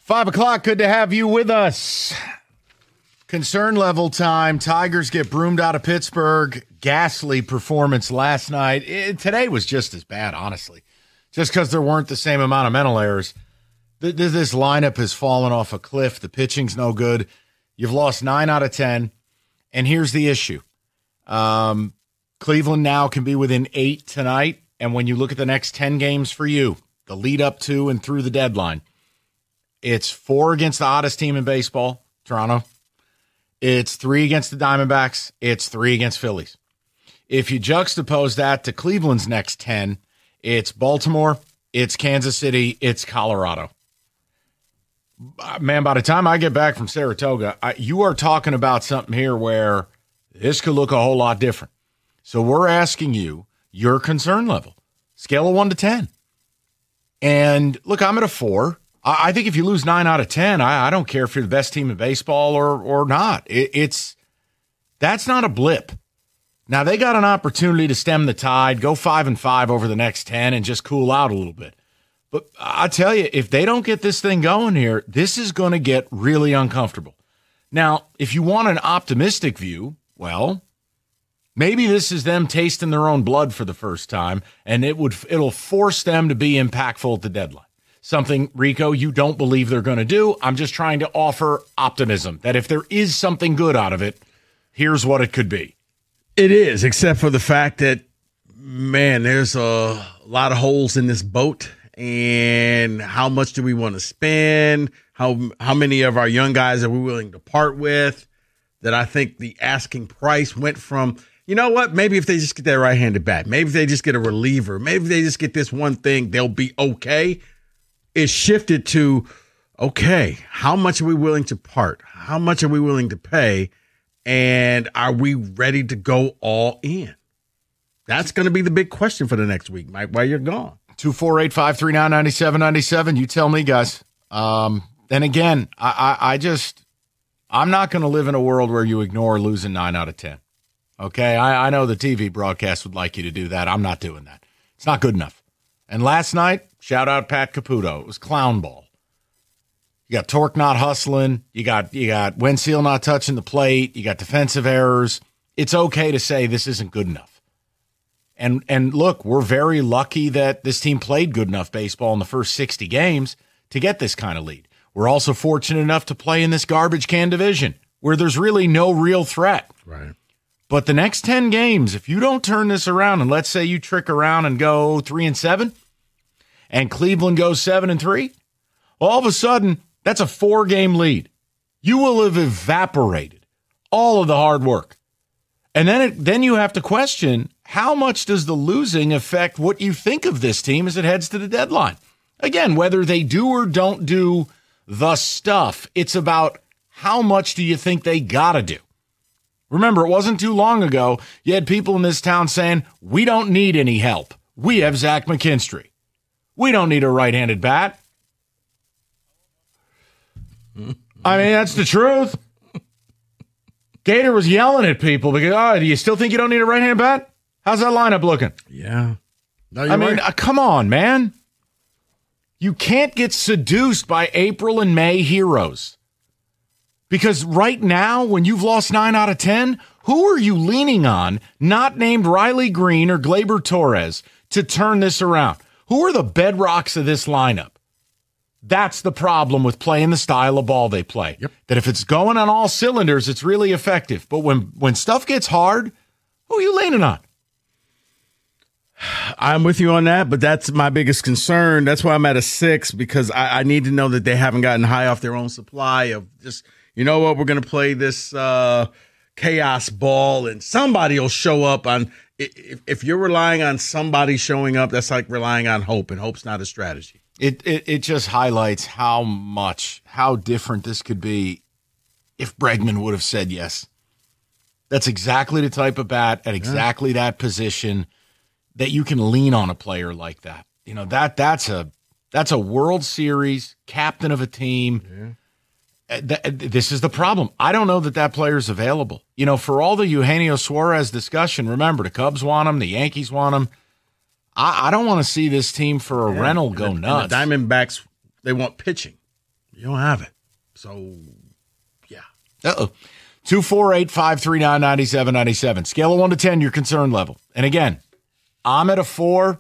5 o'clock, good to have you with us. Concern level time. Tigers get broomed out of Pittsburgh. Ghastly performance last night. Today was just as bad, honestly. Just because there weren't the same amount of mental errors. This lineup has fallen off a cliff. The pitching's no good. You've lost 9 out of 10. And here's the issue. Cleveland now can be within 8 tonight. And when you look at the next 10 games for you, the lead up to and through the deadline, it's 4 against the hottest team in baseball, Toronto. It's 3 against the Diamondbacks. It's 3 against Phillies. If you juxtapose that to Cleveland's next 10, it's Baltimore, it's Kansas City, it's Colorado. Man, by the time I get back from Saratoga, you are talking about something here where this could look a whole lot different. So we're asking you your concern level, scale of 1 to 10. And look, I'm at a 4. I think if you lose 9 out of 10, I don't care if you're the best team in baseball or not. That's not a blip. Now, they got an opportunity to stem the tide, go 5-5 over the next 10 and just cool out a little bit. But I tell you, if they don't get this thing going here, this is going to get really uncomfortable. Now, if you want an optimistic view, well, maybe this is them tasting their own blood for the first time, and it'll force them to be impactful at the deadline. Something, Rico, you don't believe they're going to do. I'm just trying to offer optimism that if there is something good out of it, here's what it could be. It is, except for the fact that, man, there's a lot of holes in this boat. And how much do we want to spend? How many of our young guys are we willing to part with? That I think the asking price went from, you know what, maybe if they just get that right-handed bat, maybe if they just get a reliever, maybe if they just get this one thing, they'll be okay. It shifted to, okay, how much are we willing to part? How much are we willing to pay? And are we ready to go all in? That's going to be the big question for the next week, Mike, while you're gone. 248-539-9797. You tell me, guys. And again, I'm not going to live in a world where you ignore losing 9 out of 10. Okay? I know the TV broadcast would like you to do that. I'm not doing that. It's not good enough. And last night, shout out Pat Caputo. It was clown ball. You got Torque not hustling. You got Wensil not touching the plate. You got defensive errors. It's okay to say this isn't good enough. And look, we're very lucky that this team played good enough baseball in the first 60 games to get this kind of lead. We're also fortunate enough to play in this garbage can division where there's really no real threat. Right. But the next 10 games, if you don't turn this around, and let's say you trick around and go 3-7, and Cleveland goes 7-3, all of a sudden, that's a 4-game lead. You will have evaporated all of the hard work. And then you have to question, how much does the losing affect what you think of this team as it heads to the deadline? Again, whether they do or don't do the stuff, it's about how much do you think they got to do? Remember, it wasn't too long ago, you had people in this town saying, we don't need any help. We have Zach McKinstry. We don't need a right-handed bat. I mean, that's the truth. Gator was yelling at people because, do you still think you don't need a right-handed bat? How's that lineup looking? Yeah. No, I mean, come on, man. You can't get seduced by April and May heroes. Because right now, when you've lost 9 out of 10, who are you leaning on, not named Riley Green or Gleyber Torres, to turn this around? Who are the bedrocks of this lineup? That's the problem with playing the style of ball they play. Yep. That if it's going on all cylinders, it's really effective. But when stuff gets hard, who are you leaning on? I'm with you on that, but that's my biggest concern. That's why I'm at a 6, because I need to know that they haven't gotten high off their own supply of just, you know what, we're going to play this chaos ball and somebody will show up on. If you're relying on somebody showing up, that's like relying on hope, and hope's not a strategy. It just highlights how different this could be if Bregman would have said yes. That's exactly the type of bat at exactly that position that you can lean on a player like that. You know, that's a World Series captain of a team. Yeah. This is the problem. I don't know that player's available. You know, for all the Eugenio Suarez discussion, remember, the Cubs want him, the Yankees want him. I don't want to see this team for a rental go nuts. And the Diamondbacks, they want pitching. You don't have it. So, yeah. 248-539-9797. Scale of 1 to 10, your concern level. And again, I'm at a 4.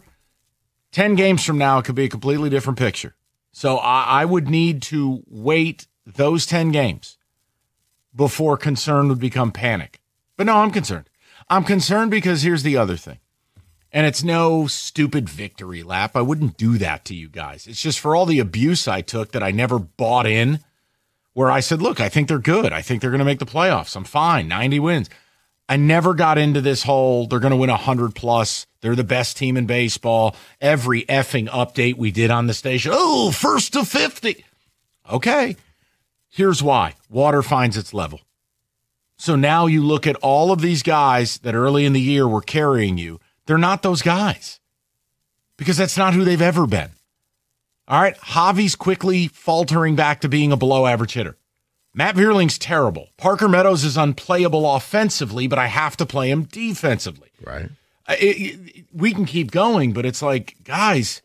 10 games from now, it could be a completely different picture. So I would need to wait those 10 games before concern would become panic. But no, I'm concerned. I'm concerned because here's the other thing. And it's no stupid victory lap. I wouldn't do that to you guys. It's just for all the abuse I took that I never bought in, where I said, look, I think they're good. I think they're going to make the playoffs. I'm fine. 90 wins. I never got into this whole, they're going to win 100 plus. They're the best team in baseball. Every effing update we did on the station. Oh, first to 50. Okay. Here's why. Water finds its level. So now you look at all of these guys that early in the year were carrying you. They're not those guys because that's not who they've ever been. All right. Javi's quickly faltering back to being a below average hitter. Matt Vierling's terrible. Parker Meadows is unplayable offensively, but I have to play him defensively. Right. We can keep going, but it's like, guys,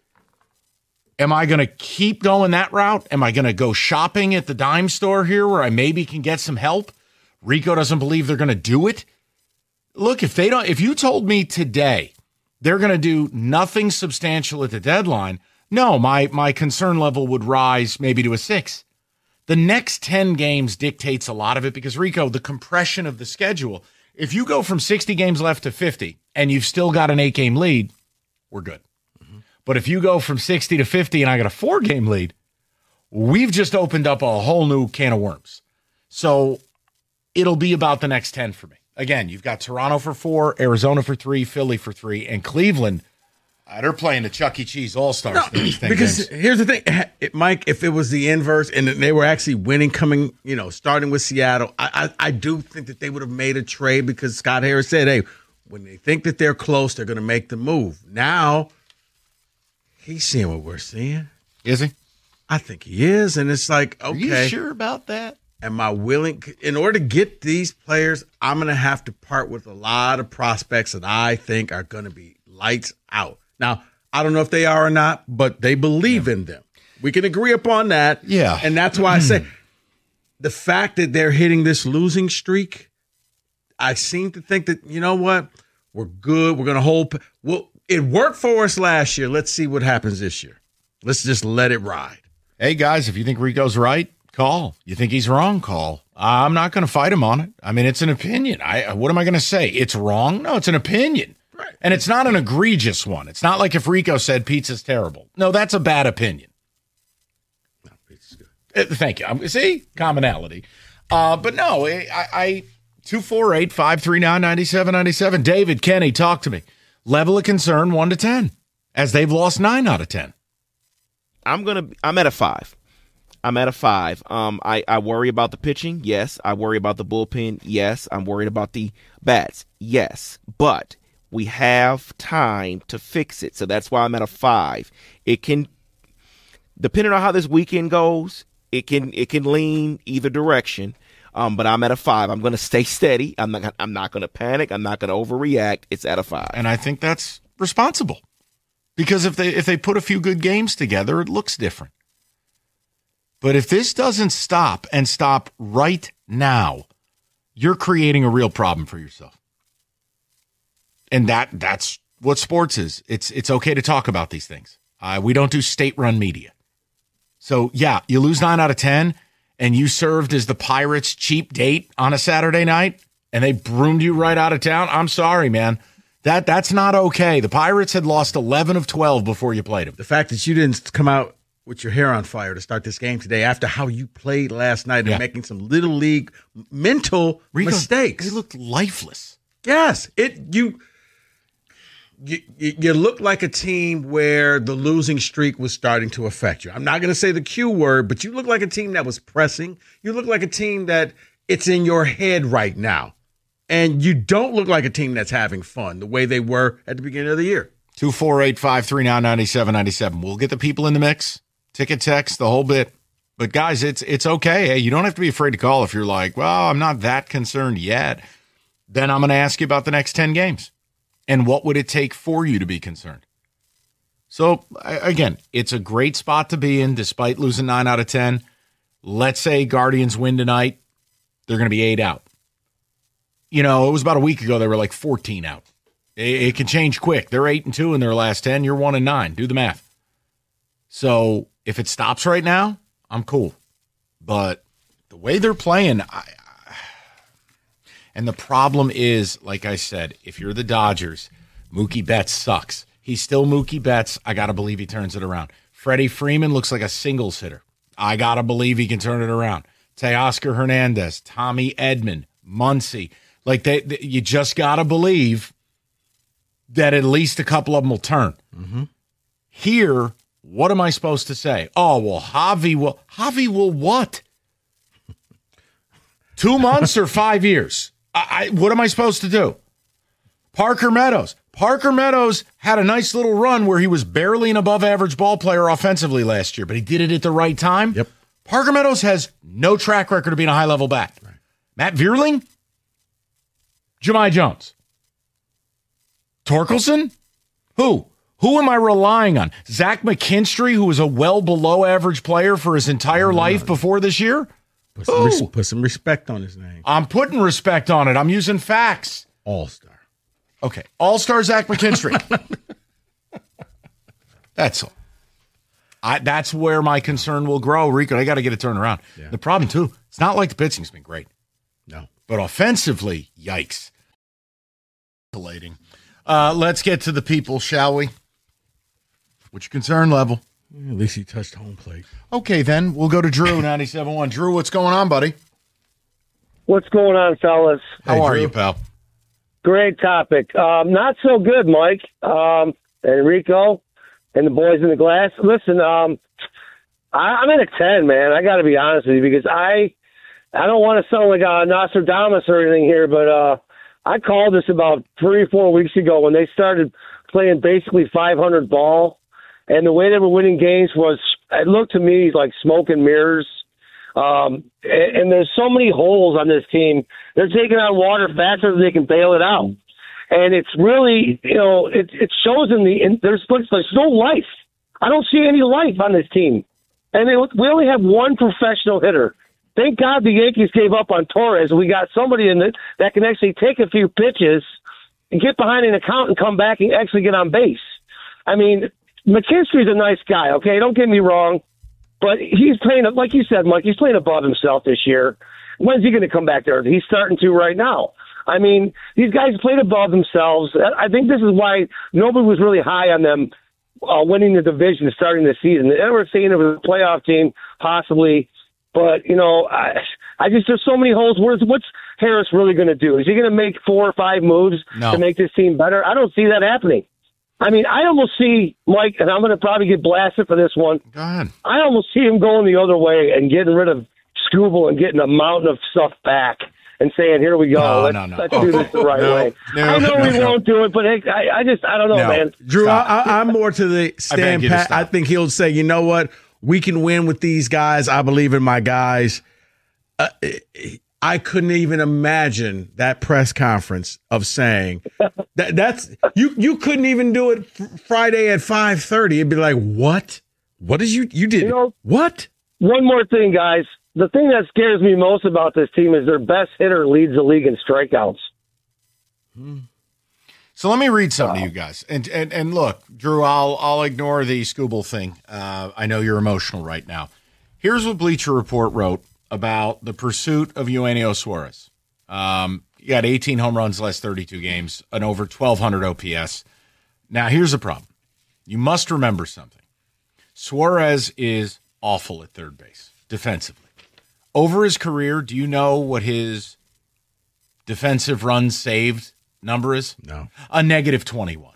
am I going to keep going that route? Am I going to go shopping at the dime store here where I maybe can get some help? Rico doesn't believe they're going to do it. Look, if you told me today they're going to do nothing substantial at the deadline, no, my concern level would rise maybe to a 6. The next 10 games dictates a lot of it because, Rico, the compression of the schedule, if you go from 60 games left to 50 and you've still got an 8-game lead, we're good. Mm-hmm. But if you go from 60 to 50 and I got a 4-game lead, we've just opened up a whole new can of worms. So it'll be about the next 10 for me. Again, you've got Toronto for 4, Arizona for 3, Philly for 3, and Cleveland. They're playing the Chuck E. Cheese All-Stars. No, because here's the thing, Mike, if it was the inverse and they were actually winning coming, starting with Seattle, I do think that they would have made a trade because Scott Harris said, hey, when they think that they're close, they're going to make the move. Now, he's seeing what we're seeing. Is he? I think he is, and it's like, okay. Are you sure about that? Am I willing? In order to get these players, I'm going to have to part with a lot of prospects that I think are going to be lights out. Now, I don't know if they are or not, but they believe in them. We can agree upon that. Yeah. And that's why I say the fact that they're hitting this losing streak, I seem to think that, you know what? We're good. We're going to hold. Well, it worked for us last year. Let's see what happens this year. Let's just let it ride. Hey, guys, if you think Rico's right, call. You think he's wrong, call. I'm not going to fight him on it. I mean, it's an opinion. What am I going to say? It's wrong? No, it's an opinion. Right. And it's not an egregious one. It's not like if Rico said pizza's terrible. No, that's a bad opinion. No, pizza's good. Thank you. See? Commonality. But no, I 248-539-9797. David, Kenny, talk to me. Level of concern 1 to 10, as they've lost 9 out of 10. I'm at a 5. I'm at a 5. I worry about the pitching. Yes. I worry about the bullpen. Yes. I'm worried about the bats. Yes. But we have time to fix it. So that's why I'm at a 5. It can, depending on how this weekend goes, it can lean either direction. But I'm at a 5. I'm going to stay steady. I'm not going to panic. I'm not going to overreact. It's at a 5. And I think that's responsible. Because if they put a few good games together, it looks different. But if this doesn't stop and stop right now, you're creating a real problem for yourself. And that's what sports is. It's okay to talk about these things. We don't do state-run media. So, yeah, you lose 9 out of 10, and you served as the Pirates' cheap date on a Saturday night, and they broomed you right out of town. I'm sorry, man. That's not okay. The Pirates had lost 11 of 12 before you played them. The fact that you didn't come out with your hair on fire to start this game today after how you played last night and making some little league mental mistakes. They looked lifeless. Yes. You look like a team where the losing streak was starting to affect you. I'm not going to say the Q word, but you look like a team that was pressing. You look like a team that it's in your head right now. And you don't look like a team that's having fun the way they were at the beginning of the year. 248-539-9797. We'll get the people in the mix. Ticket text, the whole bit. But, guys, it's okay. Hey, you don't have to be afraid to call if you're like, well, I'm not that concerned yet. Then I'm going to ask you about the next 10 games. And what would it take for you to be concerned? So, again, it's a great spot to be in despite losing 9 out of 10. let's say Guardians win tonight, they're going to be 8 out. You know, it was about a week ago they were like 14 out. It can change quick. They're 8-2 in their last 10. You're 1-9. Do the math. So if it stops right now, I'm cool. But the way they're playing, and the problem is, like I said, if you're the Dodgers, Mookie Betts sucks. He's still Mookie Betts. I got to believe he turns it around. Freddie Freeman looks like a singles hitter. I got to believe he can turn it around. Teoscar Hernandez, Tommy Edman, Muncy. Like, you just got to believe that at least a couple of them will turn. Mm-hmm. Here, what am I supposed to say? Oh, well, Javi will what? 2 months or 5 years? What am I supposed to do? Parker Meadows. Parker Meadows had a nice little run where he was barely an above-average ball player offensively last year, but he did it at the right time. Yep. Parker Meadows has no track record of being a high-level bat. Right. Matt Vierling? Jahmai Jones? Torkelson? Who? Who am I relying on? Zach McKinstry, who was a well below average player for his entire life before this year? Put some respect on his name. I'm putting respect on it. I'm using facts. All-star. Okay. All-star Zach McKinstry. That's all. That's where my concern will grow, Rico. I got to get it turned around. Yeah. The problem, too, it's not like the pitching's been great. No. But offensively, yikes. Let's get to the people, shall we? What's your concern level? At least he touched home plate. Okay, then. We'll go to Drew, 97.1. Drew, what's going on, buddy? What's going on, fellas? How are you, pal? Great topic. Not so good, Mike, Enrico, and the boys in the glass. Listen, I'm at a 10, man. I got to be honest with you because I don't want to sound like a Nostradamus or anything here, but I called this about 3 or 4 weeks ago when they started playing basically 500 ball, and the way they were winning games was, it looked to me like smoke and mirrors. And there's so many holes on this team. They're taking on water faster than they can bail it out. And it's really, it shows there's no life. I don't see any life on this team. And we only have one professional hitter. Thank God the Yankees gave up on Torres. We got somebody in it that can actually take a few pitches and get behind an account and come back and actually get on base. I mean, McKinstry's a nice guy, okay? Don't get me wrong. But he's playing, like you said, Mike, he's playing above himself this year. When's he going to come back there? He's starting to right now. I mean, these guys played above themselves. I think this is why nobody was really high on them winning the division starting the season. They were saying it was a playoff team, possibly. But, I just, there's so many holes. What's Harris really going to do? Is he going to make 4 or 5 moves to make this team better? I don't see that happening. I mean, I almost see, Mike, and I'm going to probably get blasted for this one. Go ahead. I almost see him going the other way and getting rid of Skubal and getting a mountain of stuff back and saying, here we go. Let's do this the right way. I know we won't do it, but hey, I don't know, man. Drew, I'm more to the stand pat. I think he'll say, you know what? We can win with these guys. I believe in my guys. I couldn't even imagine that press conference of saying that's you couldn't even do it Friday at 5:30. It'd be like, what? What did you did? What? One more thing, guys. The thing that scares me most about this team is their best hitter leads the league in strikeouts. So let me read something to you guys. And look, Drew, I'll ignore the Skubal thing. I know you're emotional right now. Here's what Bleacher Report wrote about the pursuit of Eugenio Suarez. He got 18 home runs last 32 games, an over 1,200 OPS. Now, here's the problem. You must remember something. Suarez is awful at third base, defensively. Over his career, do you know what his defensive runs saved number is? No. A negative 21.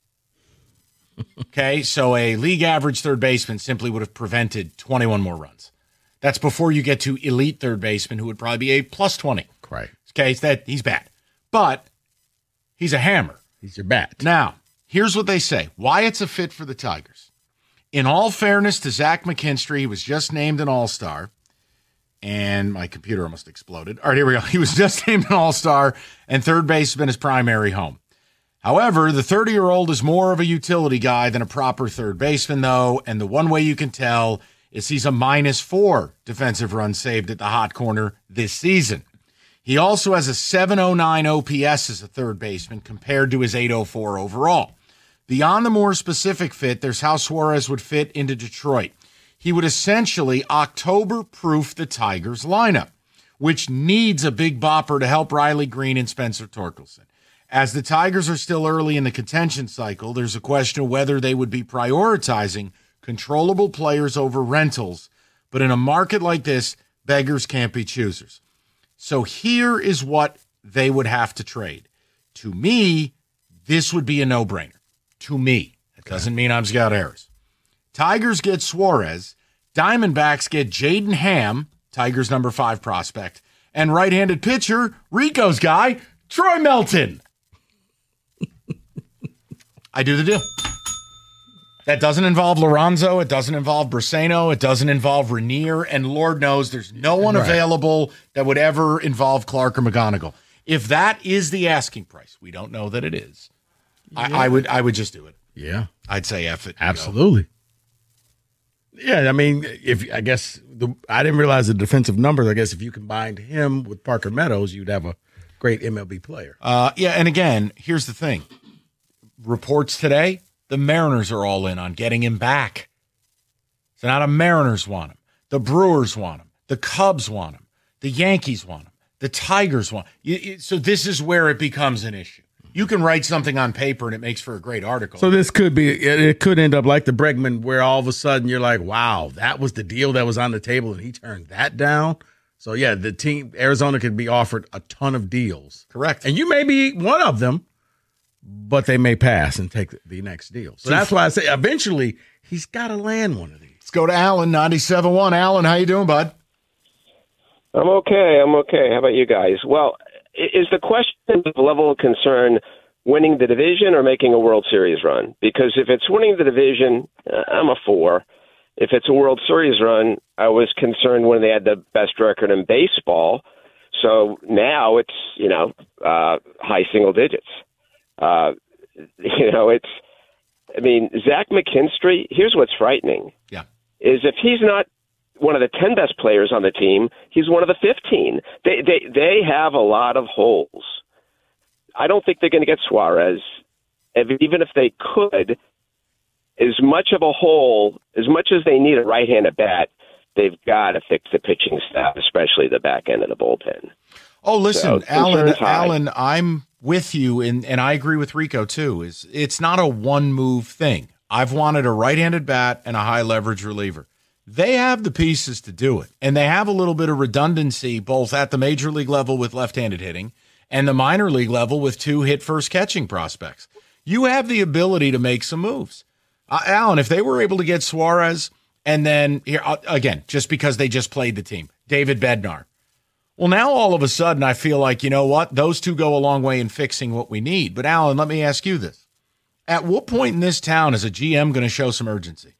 Okay, so a league average third baseman simply would have prevented 21 more runs. That's before you get to elite third baseman, who would probably be a plus 20. Right. Okay, he's bad. But he's a hammer. He's your bat. Now, here's what they say. Why it's a fit for the Tigers. In all fairness to Zach McKinstry, he was just named an All-Star. And my computer almost exploded. All right, here we go. He was just named an All-Star, and third base has been his primary home. However, the 30-year-old is more of a utility guy than a proper third baseman, though, and the one way you can tell is he's a -4 defensive runs saved at the hot corner this season. He also has a 709 OPS as a third baseman compared to his 804 overall. Beyond the more specific fit, there's how Suarez would fit into Detroit. He would essentially October-proof the Tigers lineup, which needs a big bopper to help Riley Green and Spencer Torkelson. As the Tigers are still early in the contention cycle, there's a question of whether they would be prioritizing controllable players over rentals. But in a market like this, beggars can't be choosers. So here is what they would have to trade. To me, this would be a no-brainer. To me. It doesn't mean I'm Scott Harris. Tigers get Suarez. Diamondbacks get Jaden Ham, Tigers' number 5 prospect, and right-handed pitcher, Rico's guy, Troy Melton. I do the deal. That doesn't involve Lorenzo. It doesn't involve Briseno. It doesn't involve Rainier. And Lord knows there's no one available that would ever involve Clark or McGonigal. If that is the asking price, we don't know that it is. Yeah. I would just do it. Yeah. I'd say F it. Absolutely. Yeah, I mean, I didn't realize the defensive numbers. I guess if you combined him with Parker Meadows, you'd have a great MLB player. Yeah, and again, here's the thing. Reports today, the Mariners are all in on getting him back. So now the Mariners want him. The Brewers want him. The Cubs want him. The Yankees want him. The Tigers want him. So this is where it becomes an issue. You can write something on paper and it makes for a great article. So this could be, it could end up like the Bregman, where all of a sudden you're like, wow, that was the deal that was on the table and he turned that down. So yeah, the team, Arizona could be offered a ton of deals. Correct. And you may be one of them, but they may pass and take the next deal. So that's why I say eventually he's got to land one of these. Let's go to Alan, 97.1. Alan, how you doing, bud? I'm okay. How about you guys? Well, is the question of level of concern winning the division or making a World Series run? Because if it's winning the division, I'm a 4. If it's a World Series run, I was concerned when they had the best record in baseball. So now it's, high single digits. Zach McKinstry, here's what's frightening. Yeah. Is if he's not one of the 10 best players on the team, he's one of the 15. They have a lot of holes. I don't think they're going to get Suarez. Even if they could, as much of a hole, as much as they need a right-handed bat, they've got to fix the pitching staff, especially the back end of the bullpen. Oh, listen, Alan, I'm with you, and I agree with Rico, too. It's not a one-move thing. I've wanted a right-handed bat and a high-leverage reliever. They have the pieces to do it, and they have a little bit of redundancy both at the major league level with left-handed hitting and the minor league level with 2 hit-first catching prospects. You have the ability to make some moves. Alan, if they were able to get Suarez and then, here again, just because they just played the team, David Bednar. Well, now all of a sudden I feel like, you know what, those two go a long way in fixing what we need. But, Alan, let me ask you this. At what point in this town is a GM going to show some urgency?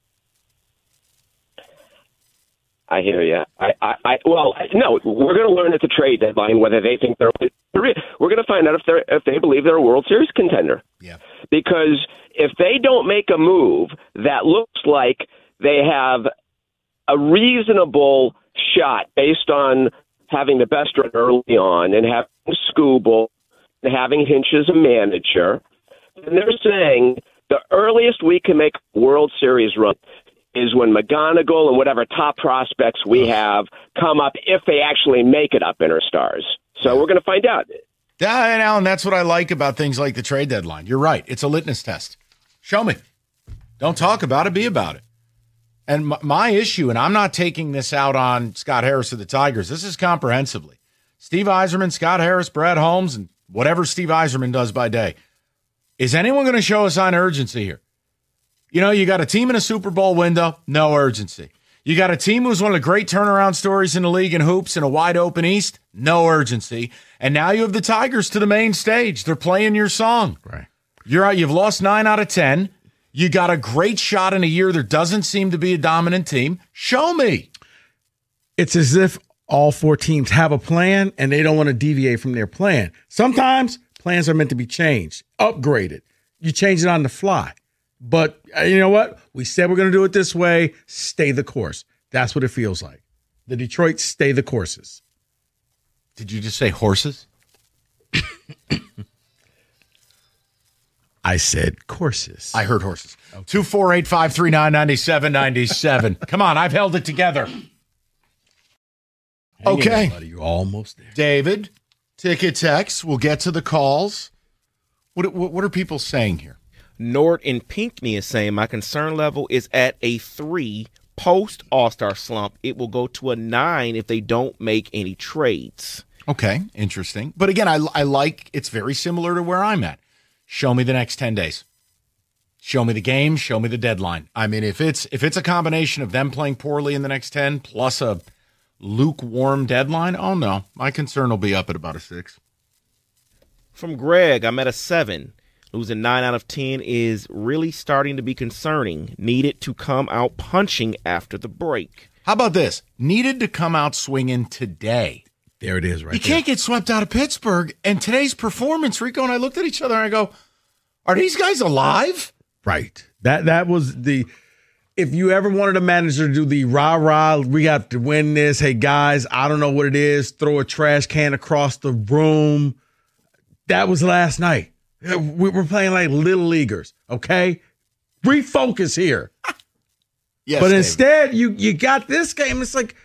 I hear you. No, we're going to learn at the trade deadline whether they think they're. We're going to find out if they believe they're a World Series contender. Yeah. Because if they don't make a move that looks like they have a reasonable shot based on having the best run early on and having Skubal and having Hinch as a manager, then they're saying the earliest we can make a World Series run is when McGonigal and whatever top prospects we have come up, if they actually make it up in our stars. So we're going to find out. Yeah, and Alan, that's what I like about things like the trade deadline. You're right. It's a litmus test. Show me. Don't talk about it. Be about it. And my issue, and I'm not taking this out on Scott Harris or the Tigers. This is comprehensively. Steve Yzerman, Scott Harris, Brad Holmes, and whatever Steve Yzerman does by day. Is anyone going to show a sign of urgency here? You got a team in a Super Bowl window, no urgency. You got a team who's one of the great turnaround stories in the league in hoops in a wide open East, no urgency. And now you have the Tigers to the main stage. They're playing your song. Right. You've lost 9 out of 10. You got a great shot in a year there doesn't seem to be a dominant team. Show me. It's as if all 4 teams have a plan and they don't want to deviate from their plan. Sometimes plans are meant to be changed, upgraded. You change it on the fly. But you know what? We said we're going to do it this way. Stay the course. That's what it feels like. The Detroit stay the courses. Did you just say horses? I said courses. I heard horses. 248-539-9797. Come on, I've held it together. Okay. Buddy, you're almost there. David, ticket text. We'll get to the calls. What are people saying here? Nord in Pinckney is saying my concern level is at a 3 post All-Star slump. It will go to a 9 if they don't make any trades. Okay, interesting. But again, I like it's very similar to where I'm at. Show me the next 10 days. Show me the game. Show me the deadline. I mean, if it's a combination of them playing poorly in the next 10 plus a lukewarm deadline, oh no, my concern will be up at about a 6. From Greg, I'm at a 7. Losing 9 out of 10 is really starting to be concerning. Needed to come out punching after the break. How about this? Needed to come out swinging today. There it is, right You can't get swept out of Pittsburgh. And today's performance, Rico and I looked at each other and I go, are these guys alive? Right. That was the – if you ever wanted a manager to do the rah-rah, we got to win this. Hey, guys, I don't know what it is. Throw a trash can across the room. That was last night. We're playing like little leaguers, okay? Refocus here. Yes, but David. instead, you got this game. It's like,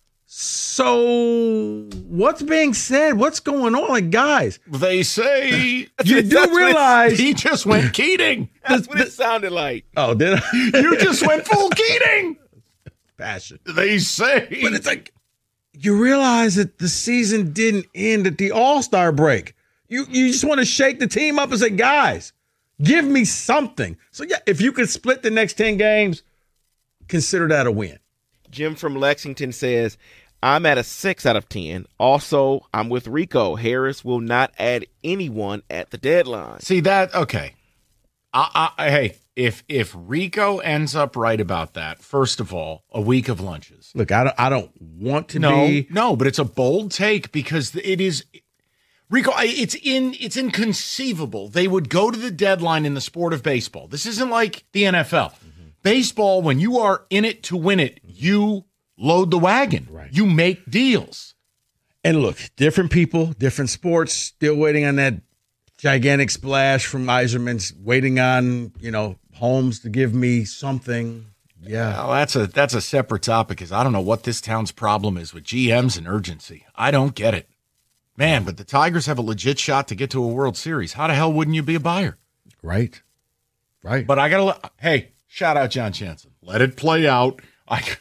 so what's being said? What's going on? Like, guys, They say you do realize he just went Keating. That's what it sounded like. Oh, did I? You just went full Keating. Passion. They say. But it's like, you realize that the season didn't end at the All-Star break. You just want to shake the team up and say, guys, give me something. So, yeah, if you could split the next 10 games, consider that a win. Jim from Lexington says, I'm at a 6 out of 10. Also, I'm with Rico. Harris will not add anyone at the deadline. See that? Okay. Hey, if Rico ends up right about that, first of all, a week of lunches. Look, I don't want to be. No, but it's a bold take because it is. Rico, it's inconceivable. They would go to the deadline in the sport of baseball. This isn't like the NFL. Mm-hmm. Baseball, when you are in it to win it, you load the wagon. Right. You make deals. And look, different people, different sports, still waiting on that gigantic splash from Yzerman's, waiting on, Holmes to give me something. Yeah. Well, that's a separate topic because I don't know what this town's problem is with GMs and urgency. I don't get it. Man, but the Tigers have a legit shot to get to a World Series. How the hell wouldn't you be a buyer? Right. But I got to hey, shout out John Chanson. Let it play out. Let's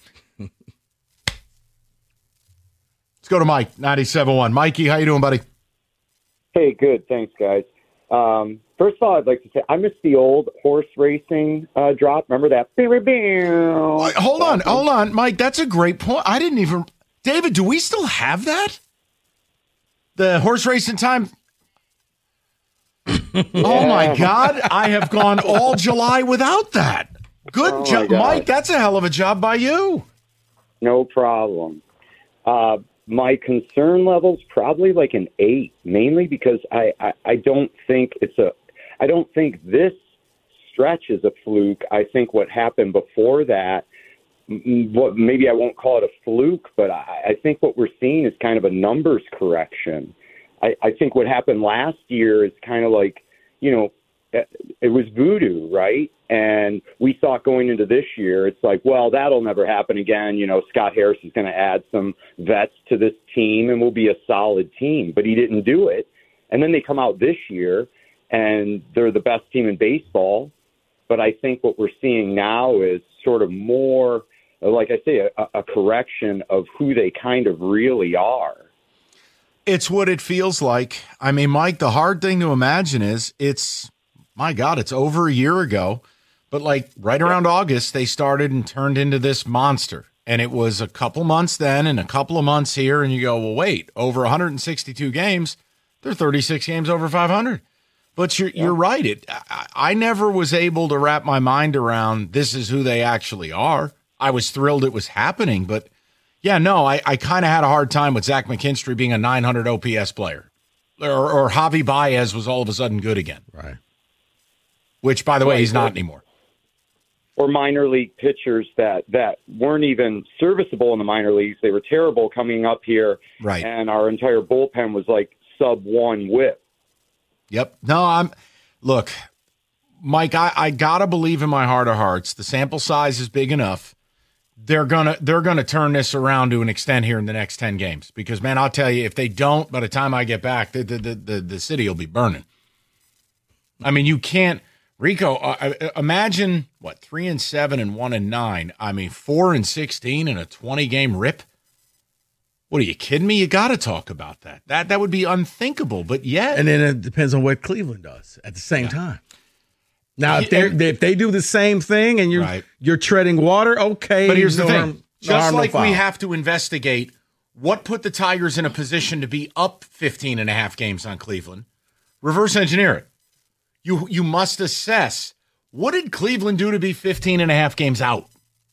go to Mike, 97.1. Mikey, how you doing, buddy? Hey, good. Thanks, guys. First of all, I'd like to say I missed the old horse racing drop. Remember that? Hold on, Mike. That's a great point. I didn't even. David, do we still have that? The horse racing time. Oh my God! I have gone all July without that. Good job, Mike. That's a hell of a job by you. No problem. My concern level's probably like an 8, mainly because I don't think I don't think this stretch is a fluke. I think what happened before that, what maybe I won't call it a fluke, but I think what we're seeing is kind of a numbers correction. I think what happened last year is kind of like, it was voodoo, right? And we thought going into this year, it's like, well, that'll never happen again. Scott Harris is going to add some vets to this team and we'll be a solid team. But he didn't do it. And then they come out this year and they're the best team in baseball. But I think what we're seeing now is sort of more, like I say, a correction of who they kind of really are. It's what it feels like. I mean, Mike, the hard thing to imagine is my God, it's over a year ago. But like right around August, they started and turned into this monster. And it was a couple months then and a couple of months here. And you go, well, wait, over 162 games, they're 36 games over 500. But you're right. I never was able to wrap my mind around this is who they actually are. I was thrilled it was happening. But, yeah, no, I kind of had a hard time with Zach McKinstry being a 900 OPS player. Or Javi Baez was all of a sudden good again. Right. Which, by the way, he's not anymore. or minor league pitchers that weren't even serviceable in the minor leagues. They were terrible coming up here, Right. And our entire bullpen was like sub-1 whip. Yep. No, look, Mike, I gotta believe in my heart of hearts. The sample size is big enough. They're gonna turn this around to an extent here in the next 10 games. Because man, I'll tell you, if they don't, by the time I get back, the city will be burning. I mean, you can't, Rico. Imagine what 3-7 and 1-9. I mean, 4-16 in a 20-game rip. What are you kidding me? You got to talk about that. That would be unthinkable. But yet, And then it depends on what Cleveland does at the same time. Now, if they do the same thing and you're treading water, okay. But here's the thing. harm, Just no like foul. we have to investigate what put the Tigers in a position to be up 15 and a half games on Cleveland, reverse engineer it. You must assess, what did Cleveland do to be 15 and a half games out?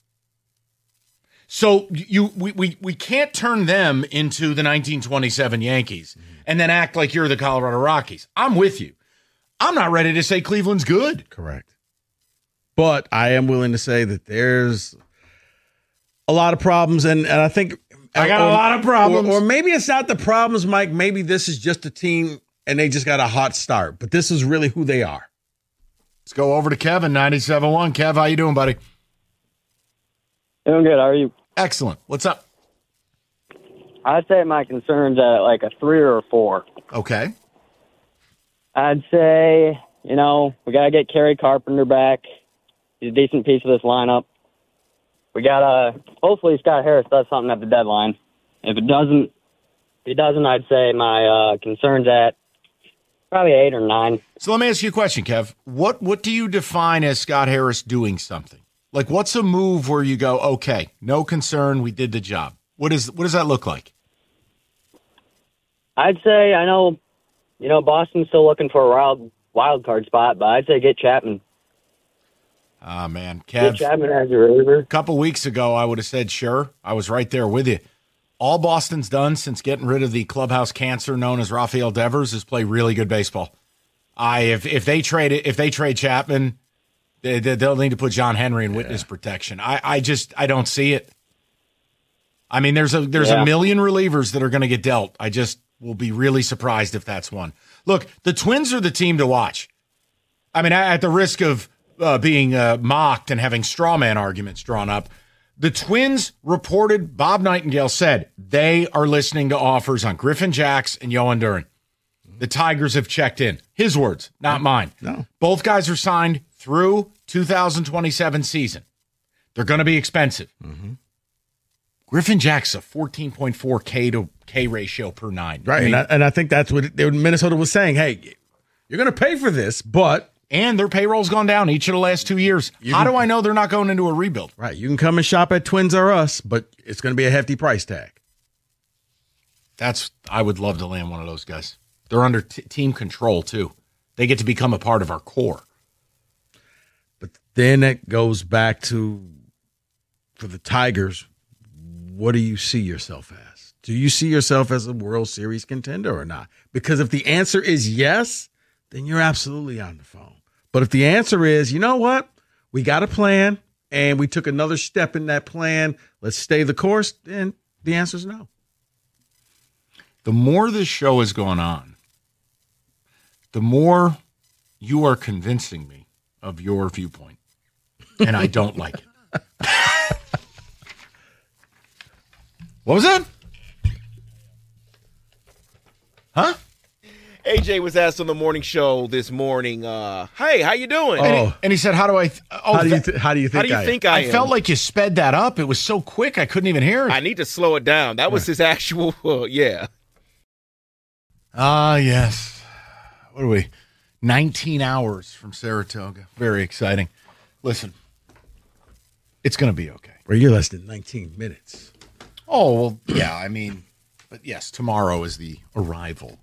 So we can't turn them into the 1927 Yankees and then act like you're the Colorado Rockies. I'm with you. I'm not ready to say Cleveland's good. Correct. But I am willing to say that there's a lot of problems, and I think I got a lot of problems. Or maybe it's not the problems, Mike. Maybe this is just a team and they just got a hot start. But this is really who they are. Let's go over to Kevin, 97.1. Kev, how you doing, buddy? Doing good. How are you? Excellent. What's up? I'd say my concern's at like a 3 or a 4. Okay. I'd say, we got to get Kerry Carpenter back. He's a decent piece of this lineup. We got to, hopefully Scott Harris does something at the deadline. If he doesn't, I'd say my concern's at probably 8 or 9. So let me ask you a question, Kev. What do you define as Scott Harris doing something? Like, what's a move where you go, okay, no concern, we did the job? What does that look like? I'd say, I know, Boston's still looking for a wild card spot, but I'd say get Chapman. Ah, man, Get Kev, Chapman as your reliever. a couple weeks ago, I would have said, sure. I was right there with you. All Boston's done since getting rid of the clubhouse cancer known as Rafael Devers is play really good baseball. If they trade Chapman, they'll need to put John Henry in witness protection. I don't see it. I mean, there's a million relievers that are going to get dealt. I just will be really surprised if that's one. Look, the Twins are the team to watch. I mean, at the risk of being mocked and having straw man arguments drawn up, the Twins reported, Bob Nightingale said, they are listening to offers on Griffin Jax and Yohan Duran. The Tigers have checked in. His words, not mine. No. Both guys are signed through 2027 season. They're going to be expensive. Mm-hmm. Griffin Jack's a 14.4 K to K ratio per 9. Right. I mean, And I think that's what Minnesota was saying. Hey, you're going to pay for this, but. And their payroll's gone down each of the last 2 years. How do I know they're not going into a rebuild? Right. You can come and shop at Twins or Us, but it's going to be a hefty price tag. I would love to land one of those guys. They're under team control, too. They get to become a part of our core. But then it goes back to, for the Tigers, what do you see yourself as? Do you see yourself as a World Series contender or not? Because if the answer is yes, then you're absolutely on the phone. But if the answer is, you know what? We got a plan, and we took another step in that plan. Let's stay the course. Then the answer is no. The more this show has gone on, the more you are convincing me of your viewpoint. And I don't like it. What was that? Huh? AJ was asked on the morning show this morning, hey, how you doing? And he said, how do I How do you think How do you think I I am? felt like you sped that up. It was so quick I couldn't even hear it. I need to slow it down. That was his actual, yeah. Ah, yes. What are we? 19 hours from Saratoga. Very exciting. Listen, it's going to be okay. Well, you're less than 19 minutes. Oh, well, yeah, I mean, but yes, tomorrow is the arrival.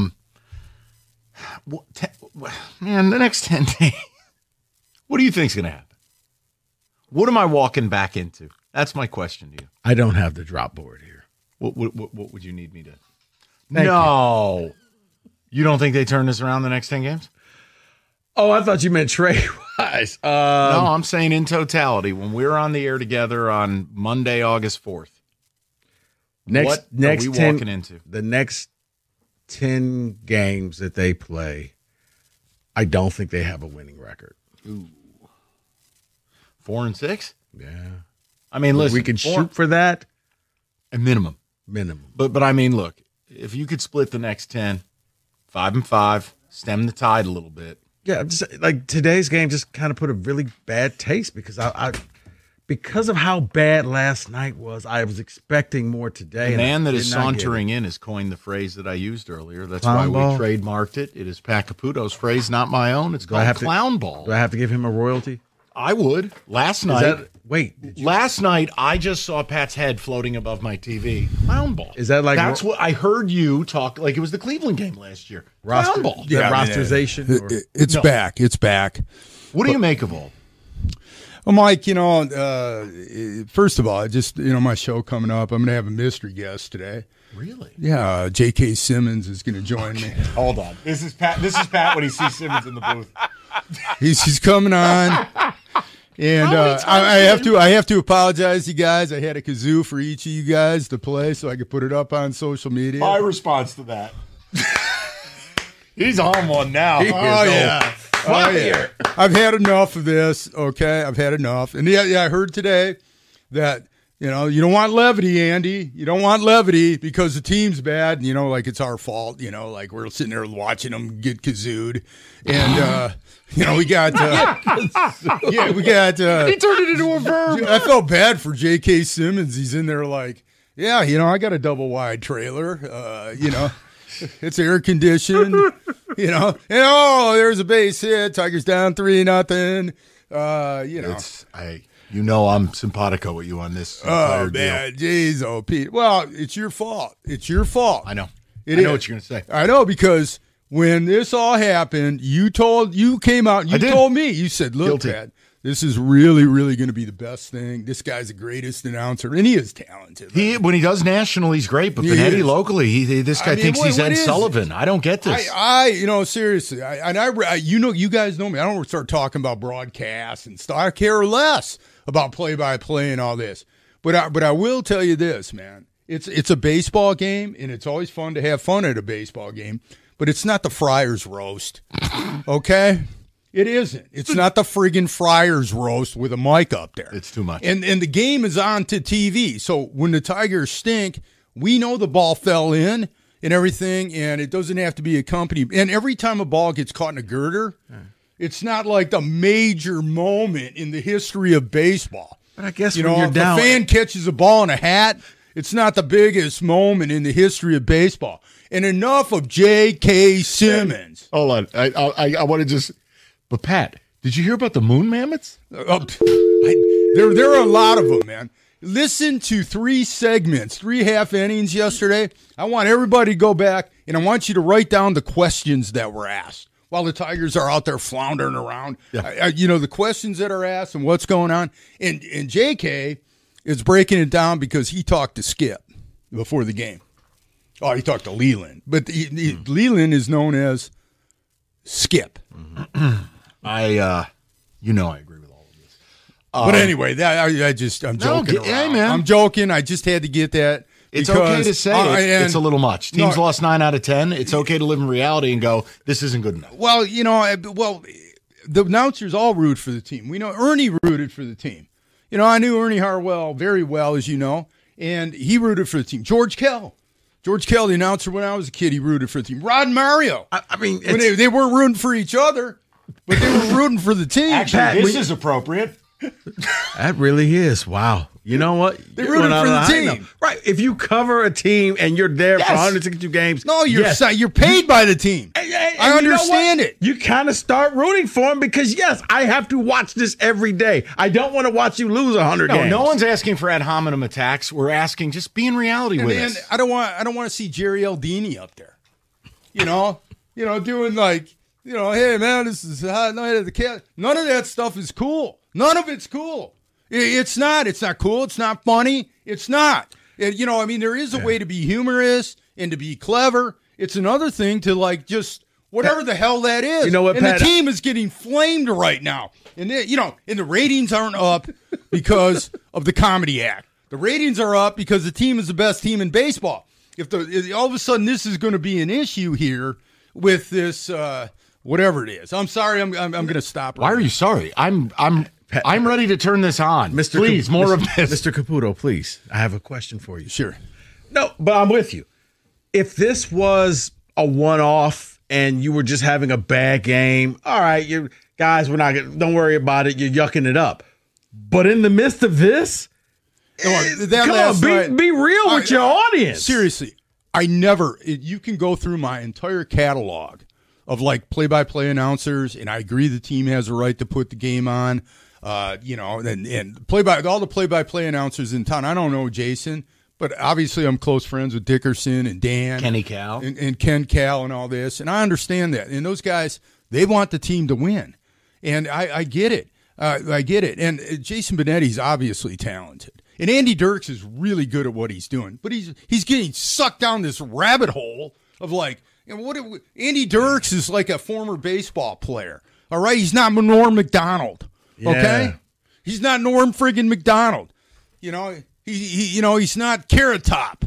Man, the next 10 days, what do you think's going to happen? What am I walking back into? That's my question to you. I don't have the drop board here. What would you need me to? Thank no. You don't think they turn this around the next 10 games? Oh, I thought you meant Trey. guys. No, I'm saying in totality, when we're on the air together on Monday, August 4th, what are we walking into? The next 10 games that they play, I don't think they have a winning record. Ooh. 4-6? Yeah. I mean, listen. We can shoot for that. A minimum. But I mean, look, if you could split the next 10, 5-5, stem the tide a little bit. Yeah, I'm just like today's game just kind of put a really bad taste because because of how bad last night was, I was expecting more today. The man that is sauntering in has coined the phrase that I used earlier. That's why we trademarked it. It is Pat Caputo's phrase, not my own. It's called clown ball. Do I have to give him a royalty? I would. Last night, I just saw Pat's head floating above my TV. Clown ball. Is that like that's what I heard you talk like it was the Cleveland game last year? Clown ball. Yeah, rosterization. It's back. It's back. What do you make of all? Well, Mike, first of all, just my show coming up. I'm going to have a mystery guest today. Really? Yeah, J.K. Simmons is going to join me. Hold on. This is Pat when he sees Simmons in the booth. He's coming on. And I have to apologize to you guys. I had a kazoo for each of you guys to play so I could put it up on social media. My response to that. He's on one now. Oh, yeah. I've had enough of this, okay? I've had enough. And I heard today that, you don't want levity, Andy. You don't want levity because the team's bad, and, like it's our fault, like we're sitting there watching them get kazooed. And, we got, he turned it into a verb. I felt bad for J.K. Simmons. He's in there like, yeah, I got a double wide trailer, it's air conditioned, and there's a base hit. Tigers down 3-0. I'm simpatico with you on this. Oh man, jeez, oh Pete. Well, it's your fault. It's your fault. I know. I know what you're gonna say. I know because when this all happened, you came out and you told me. You said, "Look, Pat, this is really, really going to be the best thing. This guy's the greatest announcer, and he is talented. Right? When he does national, he's great. But Benetti locally, this guy thinks he's Ed Sullivan. I don't get this. Seriously, you guys know me. I don't start talking about broadcasts and stuff. I care less about play-by-play and all this. But I will tell you this, man. It's a baseball game, and it's always fun to have fun at a baseball game. But it's not the Friars roast, okay? It isn't. It's not the friggin' Friars roast with a mic up there. It's too much. And the game is on to TV. So when the Tigers stink, we know the ball fell in and everything, and it doesn't have to be accompanied. And every time a ball gets caught in a girder, it's not like the major moment in the history of baseball. But I guess when you're if down, a fan catches a ball in a hat, it's not the biggest moment in the history of baseball. And enough of J.K. Simmons. Hold on. I want to just... But, Pat, did you hear about the moon mammoths? There are a lot of them, man. Listen to 3 segments, 3 half innings yesterday. I want everybody to go back, and I want you to write down the questions that were asked while the Tigers are out there floundering around. Yeah. The questions that are asked and what's going on. And J.K. is breaking it down because he talked to Skip before the game. Oh, he talked to Leland. But Leland is known as Skip. Mm-hmm. I agree with all of this. But anyway, I'm joking. Hey, man. I'm joking. I just had to get that. It's okay to say it's a little much. Teams lost 9 out of 10. It's okay to live in reality and go, this isn't good enough. Well, the announcers all root for the team. We know Ernie rooted for the team. I knew Ernie Harwell very well, as you know, and he rooted for the team. George Kell, the announcer when I was a kid, he rooted for the team. Rod and Mario. When they weren't rooting for each other, but they were rooting for the team. Actually, this is appropriate. That really is. Wow. You know what? They rooted for the team. Right. If you cover a team and you're there for 162 games. No, you're paid by the team. I understand it. You kind of start rooting for them because, yes, I have to watch this every day. I don't want to watch you lose 100 games. No one's asking for ad hominem attacks. We're asking just be in reality with us. I don't want to see Jerry Aldini up there. Doing like, hey, man, this is a hot night at the cat. None of that stuff is cool. None of it's cool. It's not. It's not cool. It's not funny. It's not. There is a way to be humorous and to be clever. It's another thing to, just whatever the hell that is. You know what, and Pat? the team is getting flamed right now. And, and the ratings aren't up because of the comedy act. The ratings are up because the team is the best team in baseball. If all of a sudden this is going to be an issue here with this, whatever it is. I'm sorry. I'm going to stop. Why are you sorry? I'm ready to turn this on. Please, more of this. Mr. Caputo, please. I have a question for you. Sure. No, but I'm with you. If this was a one-off and you were just having a bad game, all right, you guys, don't worry about it. You're yucking it up. But in the midst of this, be real with your audience. Seriously, you can go through my entire catalog of like play-by-play announcers, and I agree the team has a right to put the game on, and all the play-by-play announcers in town. I don't know Jason, but obviously I'm close friends with Dickerson and Dan. Kenny Cal. And Ken Cal and all this, and I understand that. And those guys, they want the team to win, and I get it. I get it. And Jason Benetti's obviously talented. And Andy Dirks is really good at what he's doing. But he's getting sucked down this rabbit hole of like, Andy Dirks is like a former baseball player. All right? He's not Norm Macdonald. Okay? Yeah. He's not Norm friggin' Macdonald. He's not Carrot Top.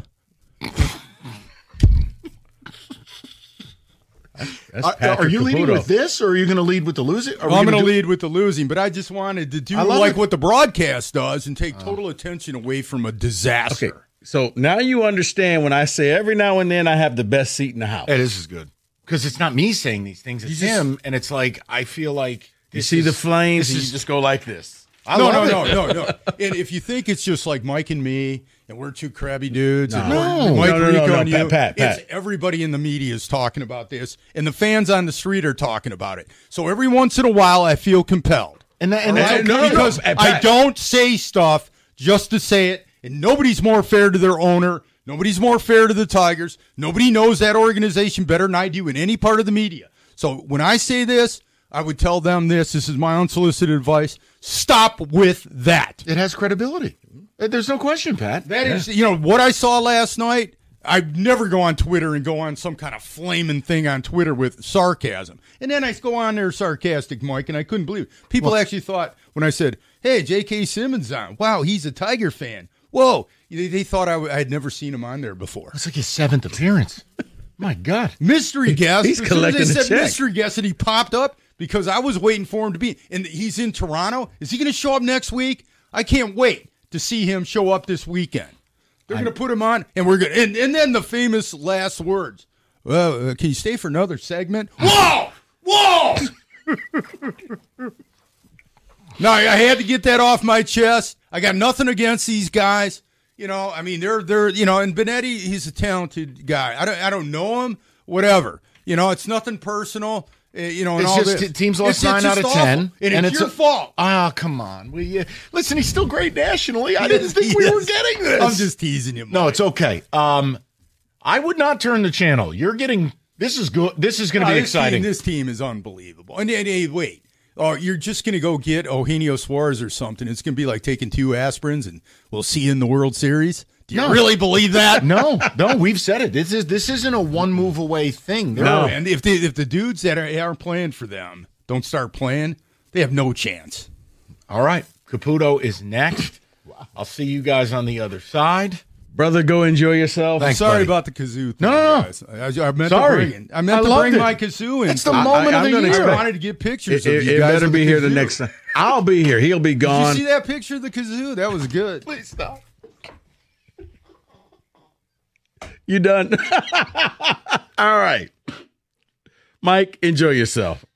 Are you leading with this, or are you going to lead with the losing? I'm going to lead with the losing, but I just wanted to do what the broadcast does and take total attention away from a disaster. Okay, so now you understand when I say every now and then I have the best seat in the house. Hey, this is good. Because it's not me saying these things, it's him, and it's like, I feel like... You see the flames, and you just go like this. No. And if you think it's just like Mike and me, and we're two crabby dudes, and Mike Rico and you, Pat. It's everybody in the media is talking about this, and the fans on the street are talking about it. So every once in a while, I feel compelled. Because I don't say stuff just to say it, and nobody's more fair to their owner. Nobody's more fair to the Tigers. Nobody knows that organization better than I do in any part of the media. So when I say this, I would tell them this. This is my unsolicited advice. Stop with that. It has credibility. There's no question, Pat. That is, what I saw last night. I'd never go on Twitter and go on some kind of flaming thing on Twitter with sarcasm. And then I go on there sarcastic, Mike, and I couldn't believe it. People actually thought when I said, hey, J.K. Simmons on. Wow, he's a Tiger fan. Whoa. They thought I had never seen him on there before. It's like his 7th appearance. My God. Mystery guest. He's collecting a check. Mystery guest, and he popped up because I was waiting for him to be. And he's in Toronto. Is he going to show up next week? I can't wait to see him show up this weekend. They're going to put him on, and we're going to. And then the famous last words. Well, can you stay for another segment? Whoa! No, I had to get that off my chest. I got nothing against these guys. They're and Benetti, he's a talented guy. I don't know him, whatever. It's nothing personal. And it's all just this. Teams lost 9 out of 10, and it's your fault. Come on. Listen, he's still great nationally. I didn't think we were getting this. I'm just teasing you, Mike. No, it's okay. I would not turn the channel. You're getting this is good. This is going to be exciting. This team is unbelievable. And wait. You're just going to go get Eugenio Suarez or something. It's going to be like taking 2 aspirins and we'll see you in the World Series. Do you really believe that? No, we've said it. This isn't a one move away thing. No, and if the dudes that are playing for them don't start playing, they have no chance. All right, Caputo is next. I'll see you guys on the other side. Brother, go enjoy yourself. Thanks, sorry about the kazoo thing. No. Guys. I meant to bring my kazoo in. It's the moment of the year. I wanted to get pictures of you guys. It better be here the next time. I'll be here. He'll be gone. Did you see that picture of the kazoo? That was good. Please stop. You done? All right. Mike, enjoy yourself.